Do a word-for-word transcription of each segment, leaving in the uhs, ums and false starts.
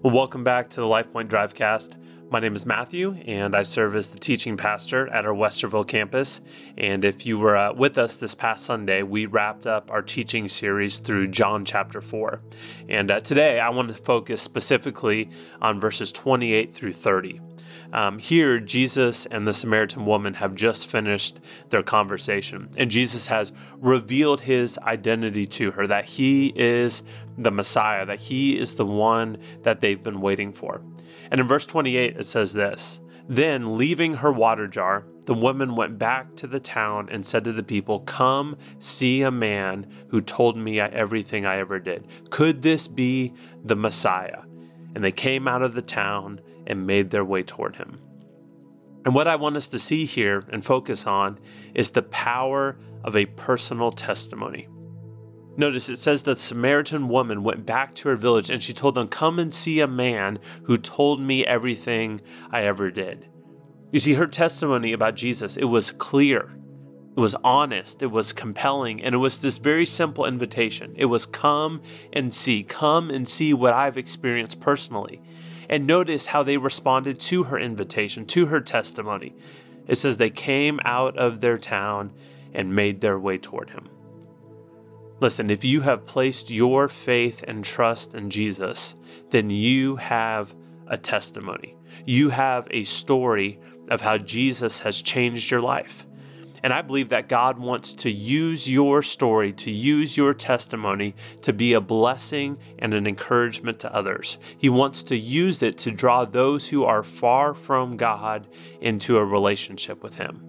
Well, welcome back to the LifePoint Drivecast. My name is Matthew, and I serve as the teaching pastor at our Westerville campus. And if you were uh, with us this past Sunday, we wrapped up our teaching series through John chapter four. And uh, today, I want to focus specifically on verses twenty-eight through thirty. Um, here, Jesus and the Samaritan woman have just finished their conversation, and Jesus has revealed his identity to her, that he is the Messiah, that he is the one that they've been waiting for. And in verse twenty-eight, it says this, "Then, leaving her water jar, the woman went back to the town and said to the people, 'Come see a man who told me everything I ever did. Could this be the Messiah?' And they came out of the town and made their way toward him." And what I want us to see here and focus on is the power of a personal testimony. Notice it says the Samaritan woman went back to her village and she told them, "Come and see a man who told me everything I ever did." You see, her testimony about Jesus, it was clear, it was honest, it was compelling, and it was this very simple invitation. It was come and see, come and see what I've experienced personally. And notice how they responded to her invitation, to her testimony. It says they came out of their town and made their way toward him. Listen, if you have placed your faith and trust in Jesus, then you have a testimony. You have a story of how Jesus has changed your life. And I believe that God wants to use your story, to use your testimony to be a blessing and an encouragement to others. He wants to use it to draw those who are far from God into a relationship with him.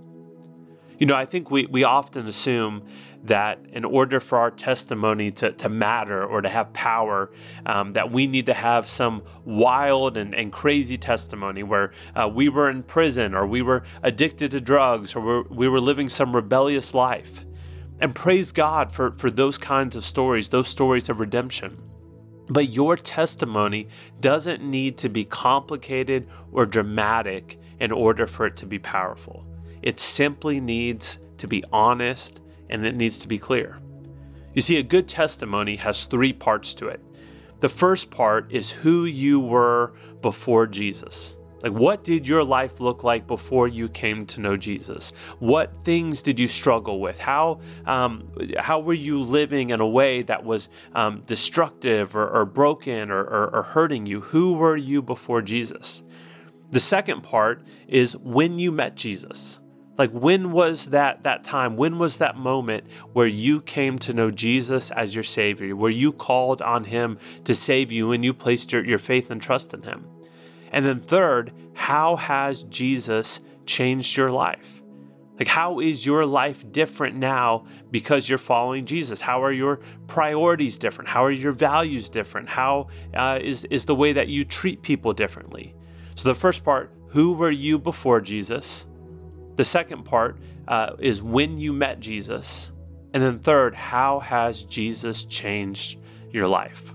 You know, I think we, we often assume that in order for our testimony to, to matter or to have power, um, that we need to have some wild and, and crazy testimony where uh, we were in prison or we were addicted to drugs or we're, we were living some rebellious life. And praise God for, for those kinds of stories, those stories of redemption. But your testimony doesn't need to be complicated or dramatic in order for it to be powerful. It simply needs to be honest and it needs to be clear. You see, a good testimony has three parts to it. The first part is who you were before Jesus. Like, what did your life look like before you came to know Jesus? What things did you struggle with? How um, how were you living in a way that was um, destructive or, or broken or, or, or hurting you? Who were you before Jesus? The second part is when you met Jesus. Like, when was that that time? When was that moment where you came to know Jesus as your Savior, where you called on him to save you and you placed your, your faith and trust in him? And then third, how has Jesus changed your life? Like, how is your life different now because you're following Jesus? How are your priorities different? How are your values different? How uh, is, is the way that you treat people differently? So the first part, who were you before Jesus? The second part uh, is when you met Jesus. And then third, how has Jesus changed your life?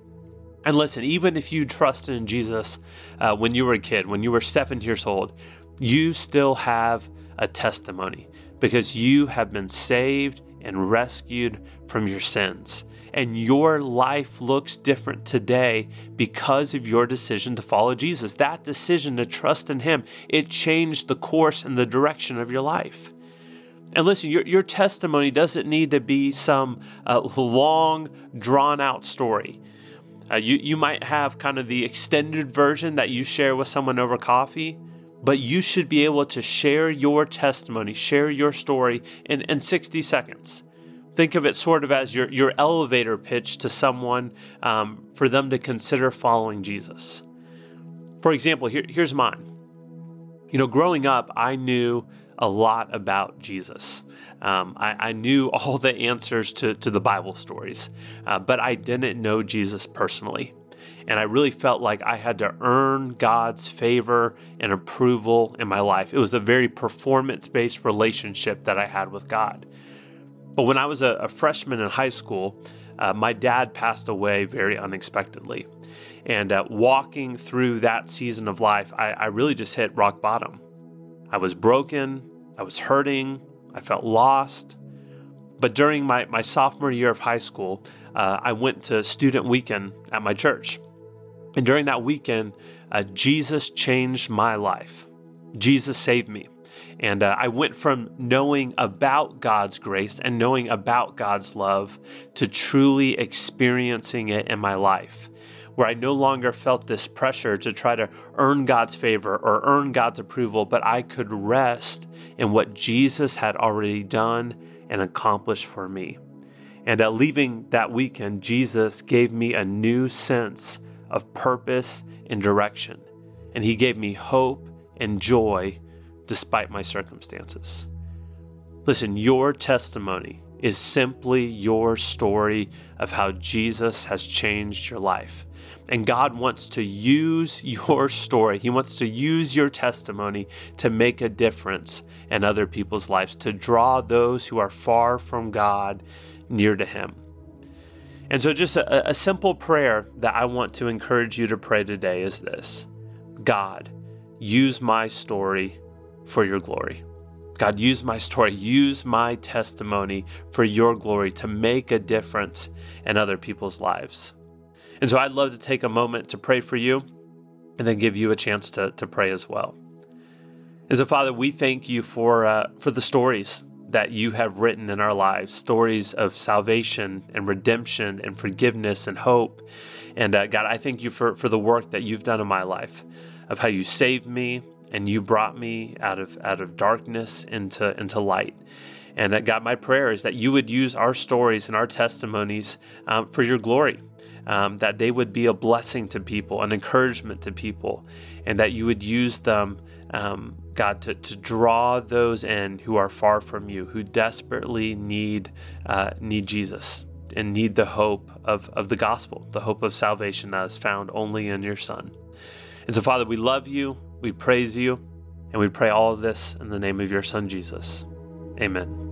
And listen, even if you trusted in Jesus uh, when you were a kid, when you were seven years old, you still have a testimony because you have been saved and rescued from your sins. And your life looks different today because of your decision to follow Jesus. That decision to trust in him, it changed the course and the direction of your life. And listen, your, your testimony doesn't need to be some uh, long, drawn-out story. Uh, you, you might have kind of the extended version that you share with someone over coffee, but you should be able to share your testimony, share your story in, in sixty seconds. Think of it sort of as your, your elevator pitch to someone um, for them to consider following Jesus. For example, here, here's mine. You know, growing up, I knew a lot about Jesus. Um, I, I knew all the answers to, to the Bible stories, uh, but I didn't know Jesus personally. And I really felt like I had to earn God's favor and approval in my life. It was a very performance-based relationship that I had with God. But when I was a, a freshman in high school, uh, my dad passed away very unexpectedly. And uh, walking through that season of life, I, I really just hit rock bottom. I was broken, I was hurting, I felt lost. But during my, my sophomore year of high school, uh, I went to student weekend at my church. And during that weekend, uh, Jesus changed my life. Jesus saved me. And uh, I went from knowing about God's grace and knowing about God's love to truly experiencing it in my life, where I no longer felt this pressure to try to earn God's favor or earn God's approval, but I could rest in what Jesus had already done and accomplished for me. And uh, leaving that weekend, Jesus gave me a new sense of purpose and direction. And he gave me hope and joy despite my circumstances. Listen, your testimony is simply your story of how Jesus has changed your life. And God wants to use your story. He wants to use your testimony to make a difference in other people's lives, to draw those who are far from God near to him. And so just a, a simple prayer that I want to encourage you to pray today is this: God, use my story for your glory. God, use my story, use my testimony for your glory to make a difference in other people's lives. And so I'd love to take a moment to pray for you and then give you a chance to, to pray as well. And so, Father, we thank you for uh, for the stories that you have written in our lives, stories of salvation and redemption and forgiveness and hope. And uh, God, I thank you for, for the work that you've done in my life, of how you saved me and you brought me out of out of darkness into, into light. And uh, God, my prayer is that you would use our stories and our testimonies um, for your glory, um, that they would be a blessing to people, an encouragement to people, and that you would use them, um, God, to, to draw those in who are far from you, who desperately need uh, need Jesus and need the hope of, of the gospel, the hope of salvation that is found only in your Son. And so, Father, we love you, we praise you, and we pray all of this in the name of your Son, Jesus. Amen.